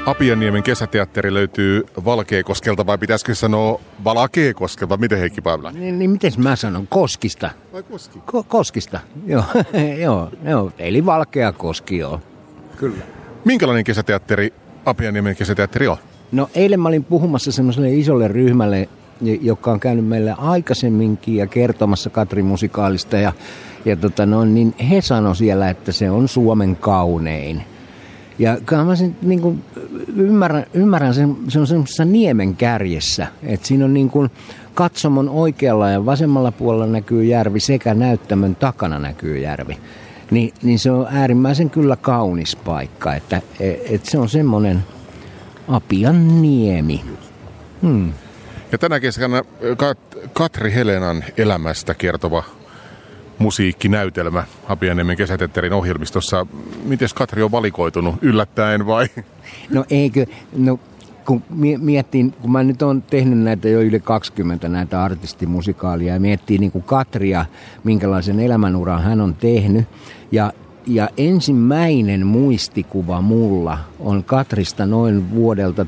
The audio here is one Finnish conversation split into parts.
Apianiemen kesäteatteri löytyy Valkeakoskelta, vai pitäisikö sanoa Valakeekoskelta? Miten Heikki Paavila? Niin miten mä sanon? Koskista. Vai Koski? Koskista, joo. joo. Eli Valkeakoski, joo. Kyllä. Minkälainen kesäteatteri Apianiemen kesäteatteri on? No eilen mä olin puhumassa semmoiselle isolle ryhmälle, joka on käynyt meille aikaisemminkin ja kertomassa Katri-musikaalista. Niin he sanoi siellä, että se on Suomen kaunein. Ja kyllä mä sen niin kuin ymmärrän sen, se on semmoisessa niemen kärjessä, että siinä on niin kuin katsomon oikealla ja vasemmalla puolella näkyy järvi sekä näyttämön takana näkyy järvi. Niin se on äärimmäisen kyllä kaunis paikka, että se on semmoinen Apianniemi. Ja tänä kesänä Katri Helenan elämästä kertova musiikkinäytelmä Apianiemen kesäteatterin ohjelmistossa. Miten Katri on valikoitunut? Yllättäen vai? No eikö, kun miettii, kun mä nyt oon tehnyt näitä jo yli 20 näitä artistimusikaalia ja miettii niin kuin Katria, minkälaisen elämänuran hän on tehnyt. Ja ensimmäinen muistikuva mulla on Katrista noin vuodelta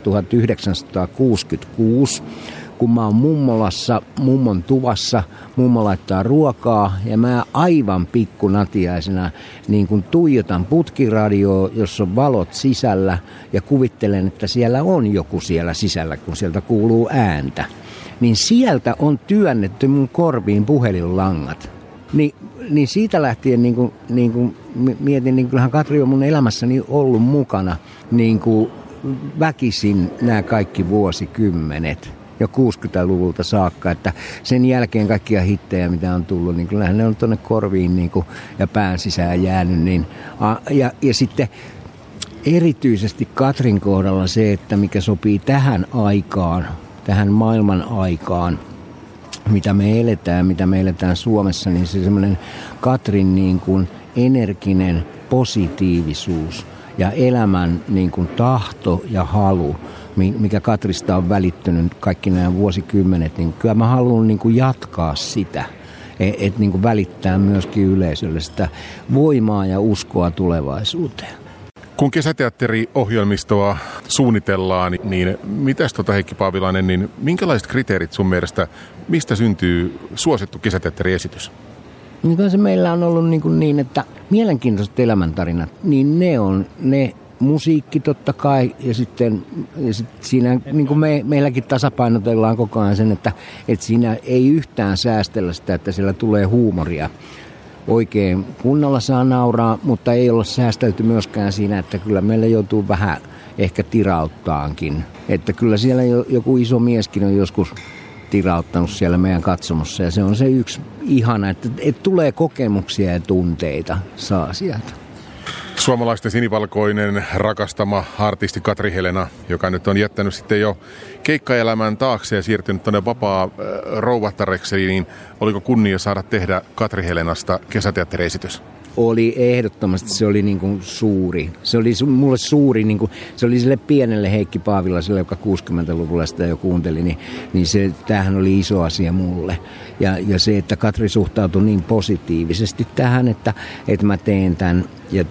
1966, kun mä oon mummolassa, mummon tuvassa, mummo laittaa ruokaa ja mä aivan pikkunatiaisena niin kun tuijotan putkiradioa, jossa on valot sisällä ja kuvittelen, että siellä on joku siellä sisällä, kun sieltä kuuluu ääntä. Niin sieltä on työnnetty mun korviin puhelinlangat. Niin siitä lähtien niin kun mietin, niin kyllähän Katri on mun elämässäni ollut mukana niin kuin väkisin nämä kaikki vuosikymmenet. Jo 60-luvulta saakka, että sen jälkeen kaikkia hittejä, mitä on tullut, niin kyllähän ne on tuonne korviin niin kuin, ja pään sisään jäänyt. Niin, ja sitten erityisesti Katrin kohdalla se, että mikä sopii tähän aikaan, tähän maailman aikaan, mitä me eletään Suomessa, niin se semmoinen Katrin niin kuin energinen positiivisuus ja elämän niin kuin tahto ja halu, mikä Katrista on välittynyt kaikki nämä vuosikymmenet, niin kyllä mä haluan niin kuin jatkaa sitä, että niin kuin välittää myöskin yleisölle sitä voimaa ja uskoa tulevaisuuteen. Kun kesäteatteriohjelmistoa suunnitellaan, niin mitäs Heikki Paavilainen, niin minkälaiset kriteerit sun mielestä, mistä syntyy suosittu kesäteatteriesitys? Niin se meillä on ollut niin, että mielenkiintoiset elämäntarinat, niin ne on ne musiikki totta kai, ja sitten siinä niin kuin meilläkin tasapainotellaan koko ajan sen, että siinä ei yhtään säästellä sitä, että siellä tulee huumoria. Oikein kunnolla saa nauraa, mutta ei olla säästelty myöskään siinä, että kyllä meillä joutuu vähän ehkä tirauttaankin. Että kyllä siellä joku iso mieskin on joskus tirauttanut siellä meidän katsomossa, ja se on se yksi ihana, että tulee kokemuksia ja tunteita saa sieltä. Suomalaisten sinivalkoinen rakastama artisti Katri Helena, joka nyt on jättänyt sitten jo keikkaelämän taakse ja siirtynyt tuonne vapaa rouvattareksi, niin oliko kunnia saada tehdä Katri Helenasta kesäteatteriesitys? Oli ehdottomasti, se oli niin kuin suuri. Se oli mulle suuri, niin kuin, se oli sille pienelle Heikki Paavilaiselle, joka 60-luvulla sitä jo kuunteli, niin tämähän oli iso asia mulle. Ja se, että Katri suhtautui niin positiivisesti tähän, että mä teen tämän.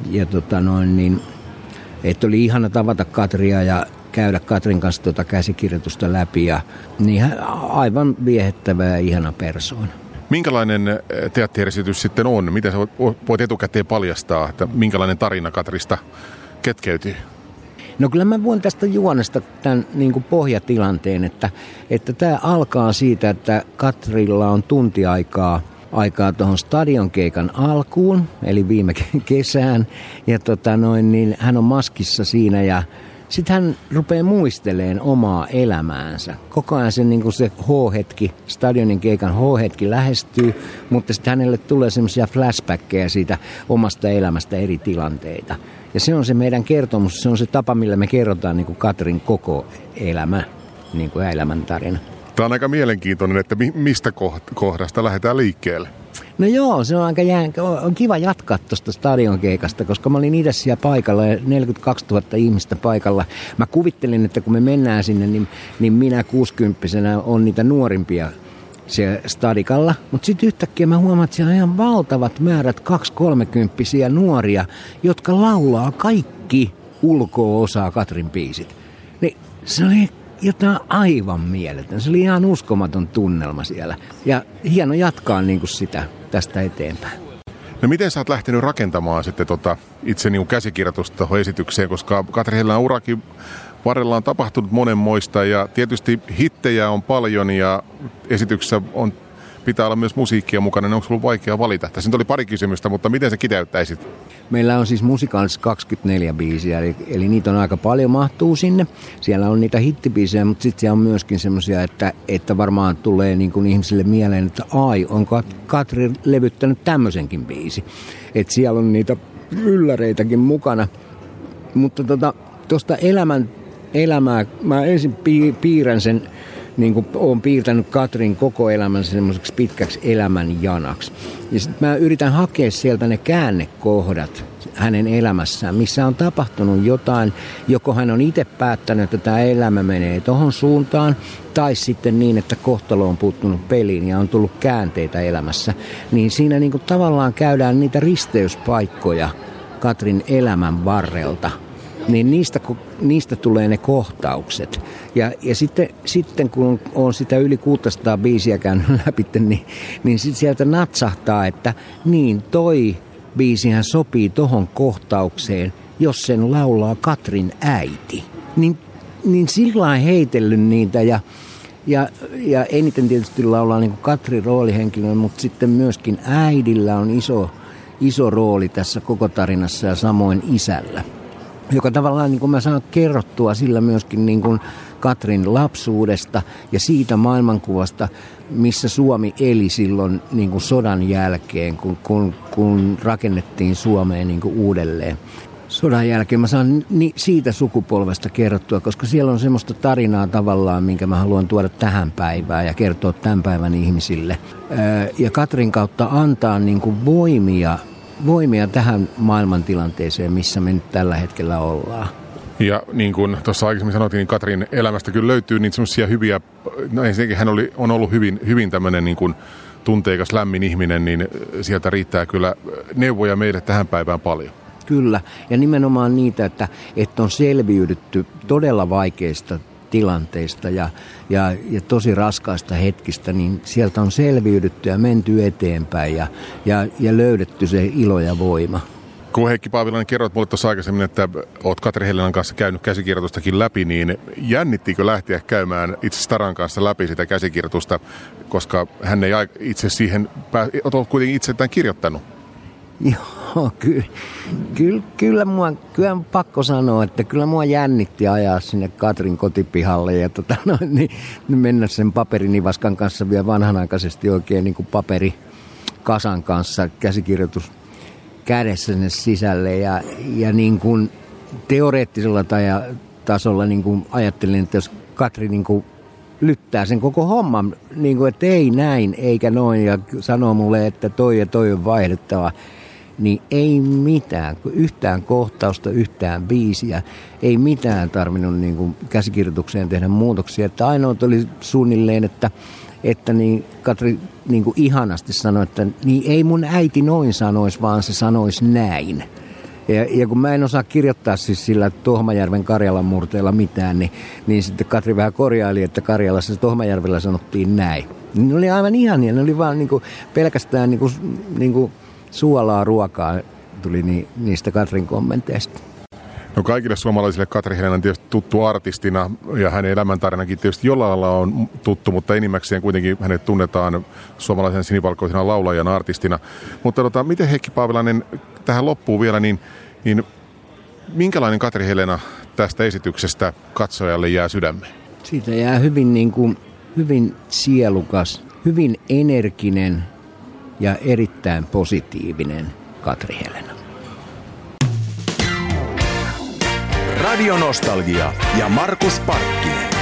Että oli ihana tavata Katria ja käydä Katrin kanssa käsikirjoitusta läpi. Ja niin aivan viehättävä ja ihana persoona. Minkälainen teatteriesitys sitten on? Miten sä voit etukäteen paljastaa, että minkälainen tarina Katrista ketkeytyy? No kyllä mä voin tästä juonesta tämän niin kuin pohjatilanteen, että tämä alkaa siitä, että Katrilla on tunti aikaa tuohon stadionkeikan alkuun, eli viime kesään. Ja niin hän on maskissa siinä ja sitten hän rupeaa muisteleen omaa elämäänsä. Koko ajan se H-hetki, stadionin keikan H-hetki lähestyy, mutta sitten hänelle tulee semmoisia flashbackkejä siitä omasta elämästä eri tilanteita. Ja se on se meidän kertomus, se on se tapa, millä me kerrotaan niin kuin Katrin koko elämä, niin kuin elämäntarina. Tämä on aika mielenkiintoinen, että mistä kohdasta lähdetään liikkeelle. No joo, se on aika on kiva jatkaa tuosta stadionkeikasta, koska mä olin itse siellä paikalla ja 42 000 ihmistä paikalla. Mä kuvittelin, että kun me mennään sinne, niin minä 60-vuotiaana on niitä nuorimpia siellä stadikalla. Mutta sitten yhtäkkiä mä huomaan, että siellä on ihan valtavat määrät 2-30-vuotiaita nuoria, jotka laulaa kaikki ulko-osaa Katrin biisit. Niin se oli jotain aivan mieletön. Se oli ihan uskomaton tunnelma siellä. Ja hieno jatkaa niin kuin sitä tästä eteenpäin. No miten sä oot lähtenyt rakentamaan sitten itse niin kuin käsikirjoitusta tuohon esitykseen, koska Katri Helena urakin varrella on tapahtunut monenmoista ja tietysti hittejä on paljon ja esityksessä pitää olla myös musiikkia mukana, niin onko ollut vaikea valita? Tässä nyt oli pari kysymystä, mutta miten sä kiteyttäisit? Meillä on siis musikaalisesti 24 biisiä, eli niitä on aika paljon, mahtuu sinne. Siellä on niitä hittibiisejä, mutta sitten siellä on myöskin semmoisia, että varmaan tulee niin kuin ihmisille mieleen, että onko Katri levyttänyt tämmöisenkin biisi. Että siellä on niitä ylläreitäkin mukana. Mutta tuosta elämää, mä ensin piirrän sen, niin kuin olen piirtänyt Katrin koko elämänsä semmoiseksi pitkäksi elämänjanaksi. Ja sitten mä yritän hakea sieltä ne käännekohdat hänen elämässään, missä on tapahtunut jotain, joko hän on itse päättänyt, että tämä elämä menee tohon suuntaan, tai sitten niin, että kohtalo on puuttunut peliin ja on tullut käänteitä elämässä. Niin siinä niin kuin tavallaan käydään niitä risteyspaikkoja Katrin elämän varrelta. Niin niistä tulee ne kohtaukset. Ja sitten kun on sitä yli 600 biisiä käynyt läpi, niin sitten sieltä natsahtaa, että niin toi biisihän sopii tohon kohtaukseen, jos sen laulaa Katrin äiti. Niin sillain heitellyt niitä ja eniten tietysti laulaa niin kuin Katrin roolihenkilö, mutta sitten myöskin äidillä on iso rooli tässä koko tarinassa ja samoin isällä. Joka tavallaan niin kuin mä saan kerrottua sillä myöskin niin kuin Katrin lapsuudesta ja siitä maailmankuvasta, missä Suomi eli silloin niin kuin sodan jälkeen, kun rakennettiin Suomeen niin kuin uudelleen. Sodan jälkeen mä saan siitä sukupolvesta kerrottua, koska siellä on semmoista tarinaa tavallaan, minkä mä haluan tuoda tähän päivään ja kertoa tämän päivän ihmisille. Ja Katrin kautta antaa niin kuin voimia tähän maailmantilanteeseen, missä me nyt tällä hetkellä ollaan. Ja niin kuin tuossa aikaisemmin sanottiin, niin Katrin elämästä kyllä löytyy niitä semmoisia hyviä, no ensinnäkin hän on ollut hyvin tämmöinen niin kuin tunteikas, lämmin ihminen, niin sieltä riittää kyllä neuvoja meille tähän päivään paljon. Kyllä, ja nimenomaan niitä, että on selviydytty todella vaikeista tilanteista ja tosi raskaista hetkistä, niin sieltä on selviydytty ja menty eteenpäin ja löydetty se ilo ja voima. Kun Heikki Paavilainen kerroit mulle tuossa aikaisemmin, että olet Katri Helenan kanssa käynyt käsikirjoitustakin läpi, niin jännittikö lähteä käymään itse Staran kanssa läpi sitä käsikirjoitusta, koska hän ei itse siihen, olet kuitenkin itse tämän kirjoittanut? Joo, kyllä on pakko sanoa, että kyllä mua jännitti ajaa sinne Katrin kotipihalle ja niin mennä sen paperinivaskan kanssa vielä vanhanaikaisesti oikein niin kuin paperikasan kanssa käsikirjoitus kädessä sinne sisälle ja niin kuin teoreettisella tasolla niin kuin ajattelin, että jos Katri niin kuin lyttää sen koko homman, niin kuin, että ei näin eikä noin ja sanoo mulle, että toi ja toi on vaihdettava, niin ei mitään, yhtään kohtausta, yhtään biisiä, ei mitään tarvinnut niin kuin käsikirjoitukseen tehdä muutoksia. Että ainoa oli suunnilleen, että niin Katri niin kuin ihanasti sanoi, että niin ei mun äiti noin sanoisi, vaan se sanoisi näin. Ja kun mä en osaa kirjoittaa siis sillä Tohmajärven Karjalan murteella mitään, niin sitten Katri vähän korjaili, että Karjalassa Tohmajärvellä sanottiin näin. Ne oli aivan ihania, ne oli vaan niin kuin pelkästään niin kuin suolaa ruokaa tuli niistä Katrin kommenteista. No kaikille suomalaisille Katri Helena on tietysti tuttu artistina ja hänen elämäntarinakin tietysti jollain lailla on tuttu, mutta enimmäkseen kuitenkin hänet tunnetaan suomalaisen sinivalkoisena laulajana, artistina. Mutta miten Heikki Paavilainen tähän loppuu vielä, niin minkälainen Katri Helena tästä esityksestä katsojalle jää sydämeen? Siitä jää hyvin sielukas, hyvin energinen ja erittäin positiivinen Katri Helena. Radio Nostalgia ja Markus Parkkinen.